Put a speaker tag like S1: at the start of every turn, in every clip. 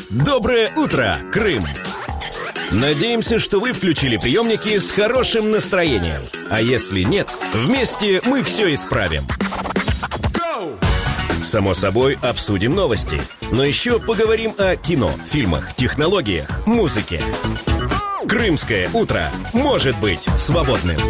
S1: Доброе утро, Крым! Надеемся, что вы включили приемники с хорошим настроением. А если нет, вместе мы все исправим. Само собой, обсудим новости. Но еще поговорим о кино, фильмах, технологиях, музыке. Крымское утро может быть свободным.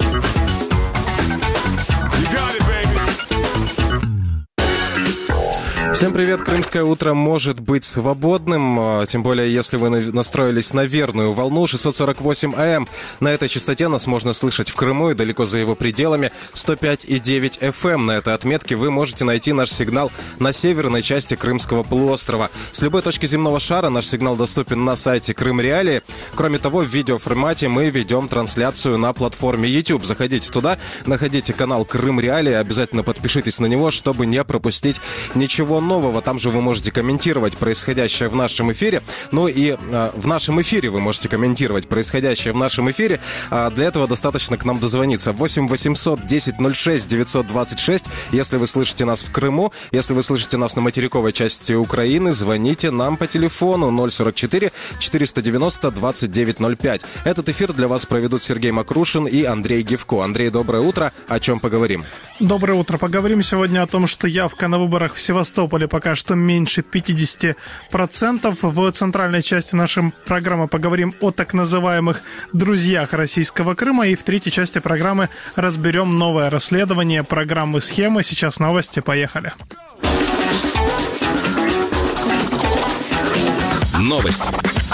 S2: Всем привет! Крымское утро может быть свободным, тем более, если вы настроились на верную волну 648 АМ. На этой частоте нас можно слышать в Крыму и далеко за его пределами 105,9 FM. На этой отметке вы можете найти наш сигнал на северной части Крымского полуострова. С любой точки земного шара наш сигнал доступен на сайте Крым Реалии. Кроме того, в видеоформате мы ведем трансляцию на платформе YouTube. Заходите туда, находите канал Крым Реалии, обязательно подпишитесь на него, чтобы не пропустить ничего нового. Там же вы можете комментировать происходящее в нашем эфире. Ну и в нашем эфире вы можете комментировать происходящее в нашем эфире. Для этого достаточно к нам дозвониться. 8 800 10 06 926. Если вы слышите нас в Крыму, если вы слышите нас на материковой части Украины, звоните нам по телефону 044 490 2905. Этот эфир для вас проведут Сергей Макрушин и Андрей Гевко. Андрей, доброе утро. О чем поговорим?
S3: Доброе утро. Поговорим сегодня о том, что явка на выборах в Севастополе пока что меньше 50%. В центральной части нашей программы поговорим о так называемых друзьях российского Крыма. И в третьей части программы разберем новое расследование программы «Схемы». Сейчас новости. Поехали.
S1: Новости.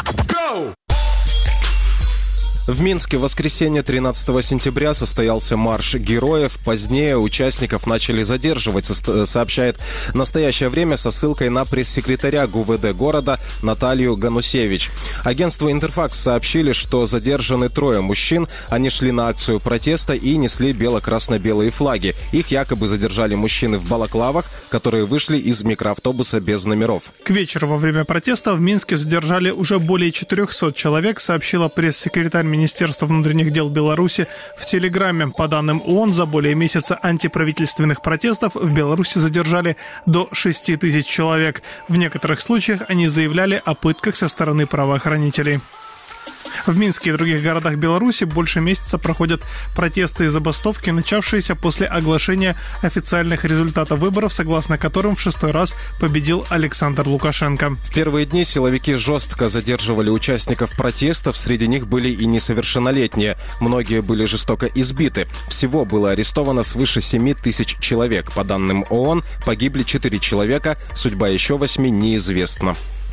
S2: В Минске в воскресенье 13 сентября состоялся марш героев. Позднее участников начали задерживать, сообщает «Настоящее время» со ссылкой на пресс-секретаря ГУВД города Наталью Ганусевич. Агентству «Интерфакс» сообщили, что задержаны 3 мужчин. Они шли на акцию протеста и несли бело-красно-белые флаги. Их якобы задержали мужчины в балаклавах, которые вышли из микроавтобуса без номеров.
S3: К вечеру во время протеста в Минске задержали уже более 400 человек, сообщила пресс-секретарь Министерства внутренних дел Беларуси в Телеграме. По данным ООН, за более месяца антиправительственных протестов в Беларуси задержали до 6 тысяч человек. В некоторых случаях они заявляли о пытках со стороны правоохранителей. В Минске и других городах Беларуси больше месяца проходят протесты и забастовки, начавшиеся после оглашения официальных результатов выборов, согласно которым в 6-й раз победил Александр Лукашенко.
S2: В первые дни силовики жестко задерживали участников протестов, среди них были и несовершеннолетние. Многие были жестоко избиты. Всего было арестовано свыше 7 тысяч человек. По данным ООН, погибли 4 человека, судьба еще 8 неизвестна.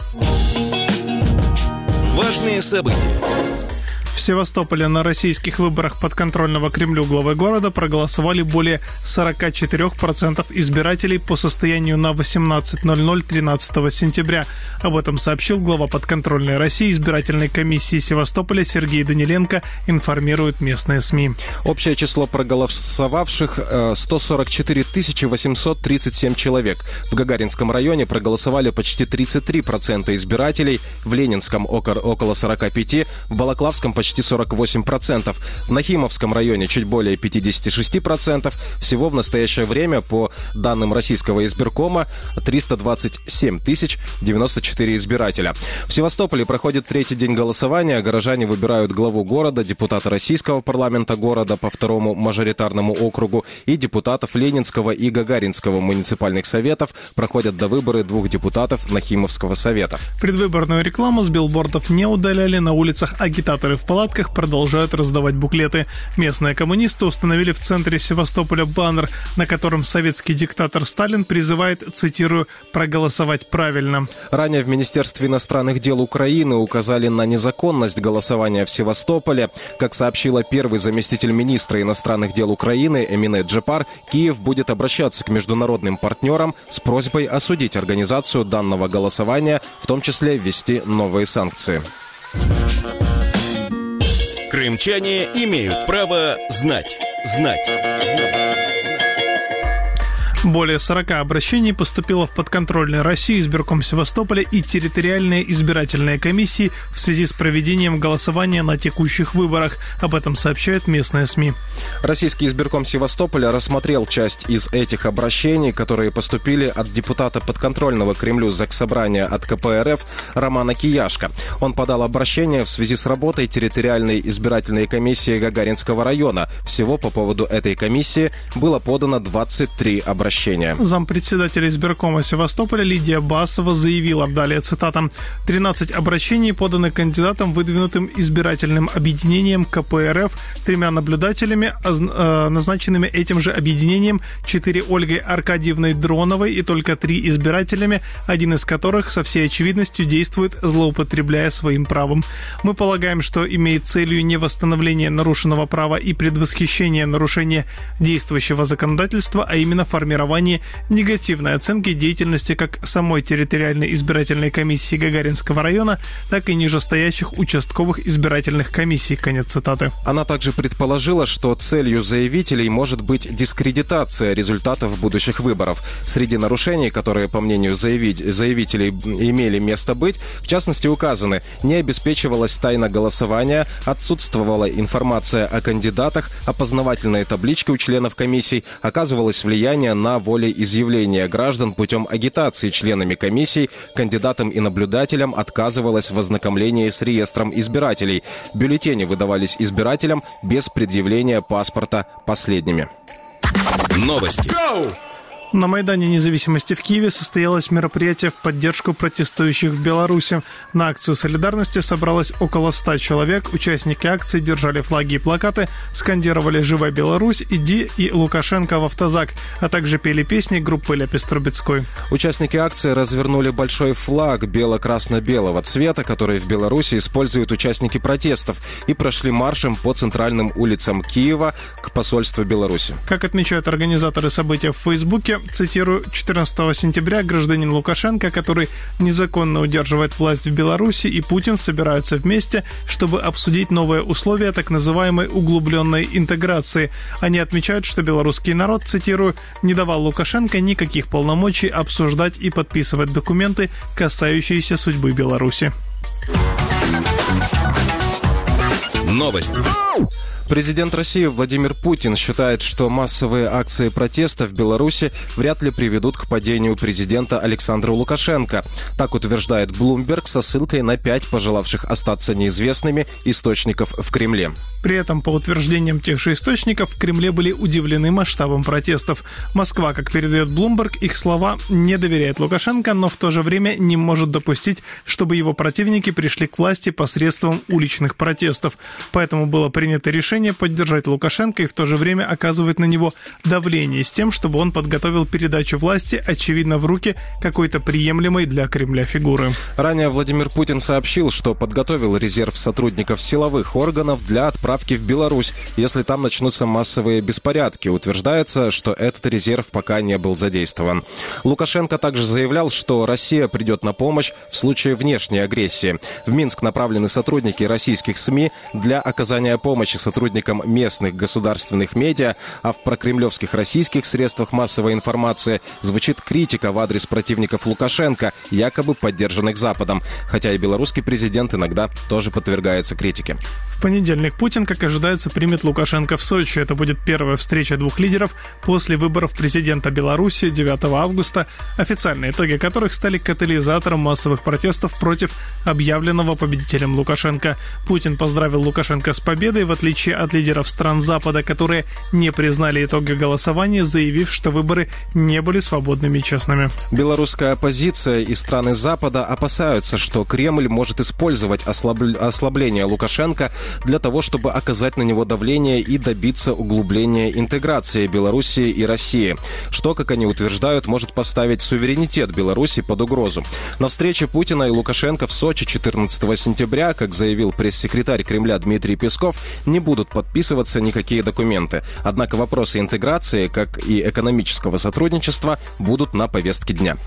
S1: Важные события.
S3: В Севастополе на российских выборах подконтрольного Кремлю главы города проголосовали более 44% избирателей по состоянию на 18:00 13 сентября. Об этом сообщил глава подконтрольной России избирательной комиссии Севастополя Сергей Даниленко, информируют местные СМИ.
S2: Общее число проголосовавших 144 837 человек. В Гагаринском районе проголосовали почти 33% избирателей, в Ленинском около 45%, в Балаклавском почти 48%. В Нахимовском районе чуть более 56%. Всего в настоящее время, по данным российского избиркома, 327 094 избирателя. В Севастополе проходит 3-й день голосования. Горожане выбирают главу города, депутата Российского парламента города по 2-му мажоритарному округу и депутатов Ленинского и Гагаринского муниципальных советов. Проходят довыборы 2 депутатов Нахимовского совета.
S3: Предвыборную рекламу с билбордов не удаляли. На улицах агитаторы в палатках продолжают раздавать буклеты. Местные коммунисты установили в центре Севастополя баннер, на котором советский диктатор Сталин призывает, цитирую, «проголосовать правильно».
S2: Ранее в Министерстве иностранных дел Украины указали на незаконность голосования в Севастополе. Как сообщила первый заместитель министра иностранных дел Украины Эмине Джепар, Киев будет обращаться к международным партнерам с просьбой осудить организацию данного голосования, в том числе ввести новые санкции.
S1: Крымчане имеют право знать.
S3: Более 40 обращений поступило в подконтрольной России избирком Севастополя и территориальные избирательные комиссии в связи с проведением голосования на текущих выборах. Об этом сообщают местные СМИ.
S2: Российский избирком Севастополя рассмотрел часть из этих обращений, которые поступили от депутата подконтрольного Кремлю Заксобрания от КПРФ Романа Кияшко. Он подал обращение в связи с работой территориальной избирательной комиссии Гагаринского района. Всего по поводу этой комиссии было подано 23 обращения.
S3: Зампредседателя избиркома Севастополя Лидия Басова заявила, далее цитата: «13 обращений поданы кандидатам, выдвинутым избирательным объединением КПРФ, 3 наблюдателями, назначенными этим же объединением, 4 Ольгой Аркадьевной Дроновой и только 3 избирателями, один из которых со всей очевидностью действует, злоупотребляя своим правом. Мы полагаем, что имеет целью не восстановление нарушенного права и предвосхищение нарушения действующего законодательства, а именно формирование негативной оценки деятельности как самой территориальной избирательной комиссии Гагаринского района, так и нижестоящих участковых избирательных комиссий». Конец цитаты.
S2: Она также предположила, что целью заявителей может быть дискредитация результатов будущих выборов. Среди нарушений, которые, по мнению заявителей, имели место быть, в частности указаны: не обеспечивалась тайна голосования, отсутствовала информация о кандидатах, опознавательные таблички у членов комиссий, оказывалось влияние на волеизъявление граждан путем агитации членами комиссий, кандидатам и наблюдателям отказывалось в ознакомлении с реестром избирателей. Бюллетени выдавались избирателям без предъявления паспорта последними.
S1: Новости.
S3: На Майдане Независимости в Киеве состоялось мероприятие в поддержку протестующих в Беларуси. На акцию солидарности собралось около 100 человек. Участники акции держали флаги и плакаты, скандировали «Живая Беларусь», «Иди» и «Лукашенко в автозак», а также пели песни группы Ляпис Трубецкой.
S2: Участники акции развернули большой флаг бело-красно-белого цвета, который в Беларуси используют участники протестов, и прошли маршем по центральным улицам Киева к посольству Беларуси.
S3: Как отмечают организаторы события в Фейсбуке, цитирую, 14 сентября гражданин Лукашенко, который незаконно удерживает власть в Беларуси, и Путин собираются вместе, чтобы обсудить новые условия так называемой углубленной интеграции. Они отмечают, что белорусский народ, цитирую, не давал Лукашенко никаких полномочий обсуждать и подписывать документы, касающиеся судьбы Беларуси.
S1: Новости.
S2: Президент России Владимир Путин считает, что массовые акции протеста в Беларуси вряд ли приведут к падению президента Александра Лукашенко. Так утверждает Bloomberg со ссылкой на 5 пожелавших остаться неизвестными источников в Кремле.
S3: При этом, по утверждениям тех же источников, в Кремле были удивлены масштабом протестов. Москва, как передает Bloomberg, их слова, не доверяет Лукашенко, но в то же время не может допустить, чтобы его противники пришли к власти посредством уличных протестов. Поэтому было принято решение поддержать Лукашенко и в то же время оказывать на него давление с тем, чтобы он подготовил передачу власти, очевидно, в руки какой-то приемлемой для Кремля фигуры.
S2: Ранее Владимир Путин сообщил, что подготовил резерв сотрудников силовых органов для отправки в Беларусь, если там начнутся массовые беспорядки. Утверждается, что этот резерв пока не был задействован. Лукашенко также заявлял, что Россия придет на помощь в случае внешней агрессии. В Минск направлены сотрудники российских СМИ для оказания помощи сотрудникам местных государственных медиа, а в прокремлевских российских средствах массовой информации звучит критика в адрес противников Лукашенко, якобы поддержанных Западом, хотя и белорусский президент иногда тоже подвергается критике.
S3: В понедельник Путин, как ожидается, примет Лукашенко в Сочи. Это будет первая встреча двух лидеров после выборов президента Беларуси 9 августа, официальные итоги которых стали катализатором массовых протестов против объявленного победителем Лукашенко. Путин поздравил Лукашенко с победой, в отличие от лидеров стран Запада, которые не признали итоги голосования, заявив, что выборы не были свободными и честными.
S2: Белорусская оппозиция и страны Запада опасаются, что Кремль может использовать ослабление Лукашенко для того, чтобы оказать на него давление и добиться углубления интеграции Белоруссии и России, что, как они утверждают, может поставить суверенитет Беларуси под угрозу. На встрече Путина и Лукашенко в Сочи 14 сентября, как заявил пресс-секретарь Кремля Дмитрий Песков, не будут подписываться никакие документы. Однако вопросы интеграции, как и экономического сотрудничества, будут на повестке дня.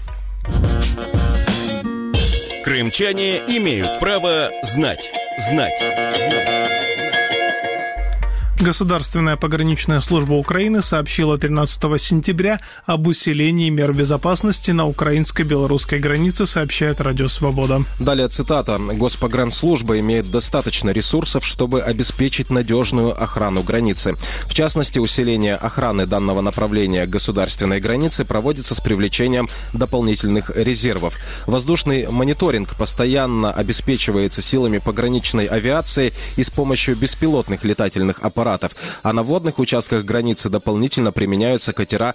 S1: Крымчане имеют право знать.
S3: Государственная пограничная служба Украины сообщила 13 сентября об усилении мер безопасности на украинско-белорусской границе, сообщает Радио Свобода.
S2: Далее цитата. «Госпогранслужба имеет достаточно ресурсов, чтобы обеспечить надежную охрану границы. В частности, усиление охраны данного направления государственной границы проводится с привлечением дополнительных резервов. Воздушный мониторинг постоянно обеспечивается силами пограничной авиации и с помощью беспилотных летательных аппаратов. А на водных участках границы дополнительно применяются катера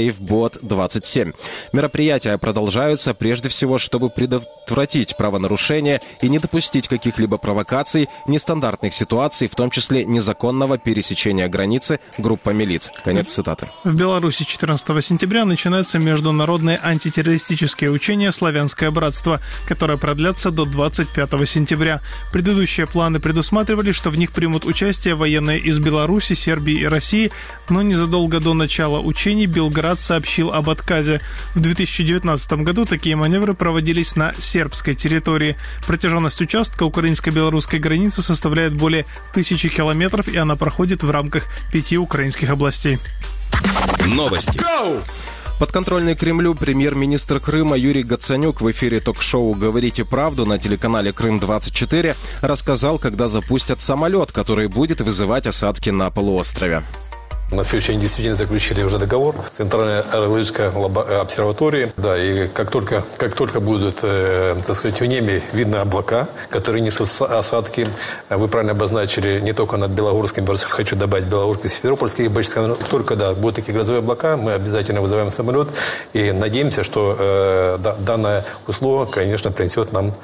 S2: SafeBoat-27. Мероприятия продолжаются прежде всего, чтобы предотвратить правонарушения и не допустить каких-либо провокаций, нестандартных ситуаций, в том числе незаконного пересечения границы группами лиц». Конец цитаты.
S3: В Беларуси 14 сентября начинаются международные антитеррористические учения «Славянское братство», которые продлятся до 25 сентября. Предыдущие планы предусматривали, что в них примут участие военные из Беларуси, Сербии и России, но незадолго до начала учений Белград сообщил об отказе. В 2019 году такие маневры проводились на сербской территории. Протяженность участка украинско-белорусской границы составляет более 1000 километров, и она проходит в рамках 5 украинских областей.
S1: Новости.
S2: Подконтрольный Кремлю премьер-министр Крыма Юрий Гацанюк в эфире ток-шоу «Говорите правду» на телеканале «Крым-24» рассказал, когда запустят самолет, который будет вызывать осадки на полуострове.
S4: На следующий день действительно заключили уже договор с Центральной аэрологической обсерваторией. Да, и как только будут, так сказать, в небе видны облака, которые несут осадки, вы правильно обозначили, не только над Белогорским, хочу добавить Белогорский, Симферопольский, Бачский, только, да, будут такие грозовые облака, мы обязательно вызываем самолет и надеемся, что данное условие, конечно, принесет нам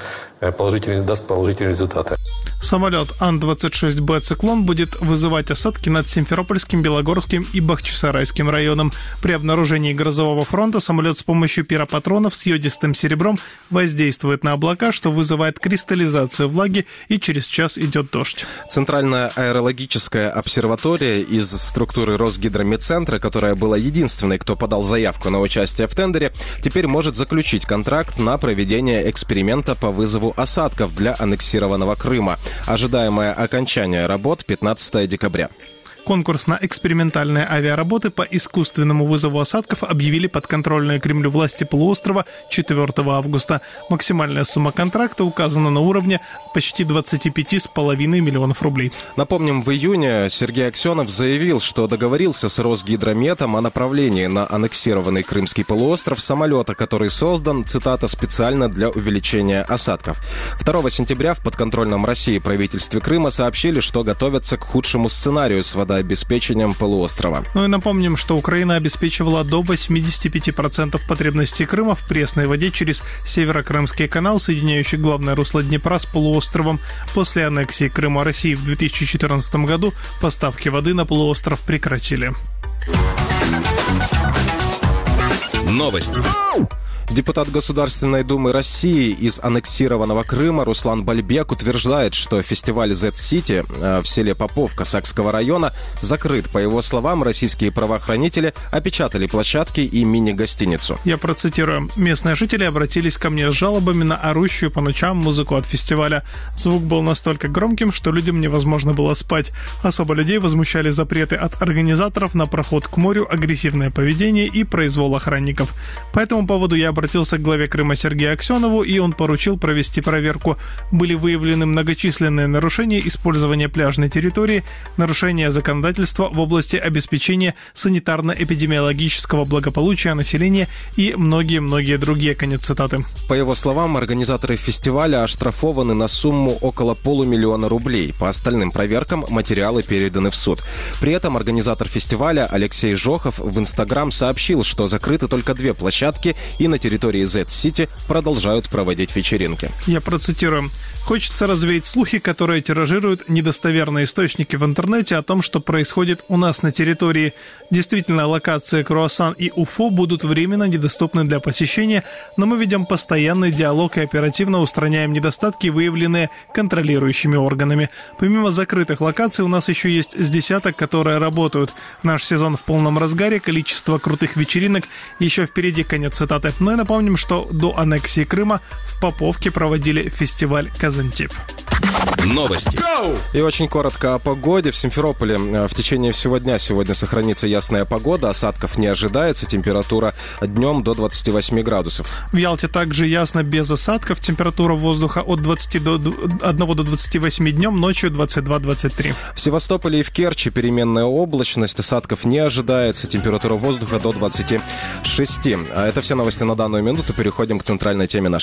S4: даст положительные результаты.
S3: Самолет Ан-26Б «Циклон» будет вызывать осадки над Симферопольским, Белогорским и Бахчисарайским районом. При обнаружении грозового фронта самолет с помощью пиропатронов с йодистым серебром воздействует на облака, что вызывает кристаллизацию влаги, и через час идет дождь.
S2: Центральная аэрологическая обсерватория из структуры Росгидромедцентра, которая была единственной, кто подал заявку на участие в тендере, теперь может заключить контракт на проведение эксперимента по вызову осадков для аннексированного Крыма. Ожидаемое окончание работ 15 декабря.
S3: Конкурс на экспериментальные авиаработы по искусственному вызову осадков объявили подконтрольные Кремлю власти полуострова 4 августа. Максимальная сумма контракта указана на уровне почти 25,5 миллионов рублей.
S2: Напомним, в июне Сергей Аксенов заявил, что договорился с Росгидрометом о направлении на аннексированный Крымский полуостров самолета, который создан, цитата, специально для увеличения осадков. 2 сентября в подконтрольном России правительстве Крыма сообщили, что готовятся к худшему сценарию с водообеспечением полуострова.
S3: Ну и напомним, что Украина обеспечивала до 85% потребностей Крыма в пресной воде через Северокрымский канал, соединяющий главное русло Днепра с полуостровом. После аннексии Крыма России в 2014 году поставки воды на полуостров прекратили.
S1: Новости.
S2: Депутат Государственной Думы России из аннексированного Крыма Руслан Бальбек утверждает, что фестиваль Z-City в селе Поповка Сакского района закрыт. По его словам, российские правоохранители опечатали площадки и мини-гостиницу.
S3: Я процитирую. «Местные жители обратились ко мне с жалобами на орущую по ночам музыку от фестиваля. Звук был настолько громким, что людям невозможно было спать. Особо людей возмущали запреты от организаторов на проход к морю, агрессивное поведение и произвол охранников. По этому поводу я обратился к главе Крыма Сергею Аксенову, и он поручил провести проверку. Были выявлены многочисленные нарушения использования пляжной территории, нарушения законодательства в области обеспечения санитарно-эпидемиологического благополучия населения и многие-многие другие». Конец цитаты.
S2: По его словам, организаторы фестиваля оштрафованы на сумму около 500 000 рублей. По остальным проверкам материалы переданы в суд. При этом организатор фестиваля Алексей Жохов в Инстаграм сообщил, что закрыты только 2 площадки, и на территории Z-City продолжают проводить вечеринки.
S3: Я процитирую. «Хочется развеять слухи, которые тиражируют недостоверные источники в интернете о том, что происходит у нас на территории. Действительно, локации Круассан и Уфо будут временно недоступны для посещения, но мы ведем постоянный диалог и оперативно устраняем недостатки, выявленные контролирующими органами. Помимо закрытых локаций, у нас еще есть с десяток, которые работают. Наш сезон в полном разгаре, количество крутых вечеринок еще впереди». Конец цитаты. Ну и напомним, что до аннексии Крыма в Поповке проводили фестиваль «Казантип».
S1: Новости.
S2: И очень коротко о погоде. В Симферополе в течение всего дня сегодня сохранится ясная погода, осадков не ожидается, температура днем до 28 градусов.
S3: В Ялте также ясно, без осадков, температура воздуха от 21 до 28 днем, ночью 22-23.
S2: В Севастополе и в Керчи переменная облачность, осадков не ожидается, температура воздуха до 26. А это все новости на данную минуту. Переходим к центральной теме нашей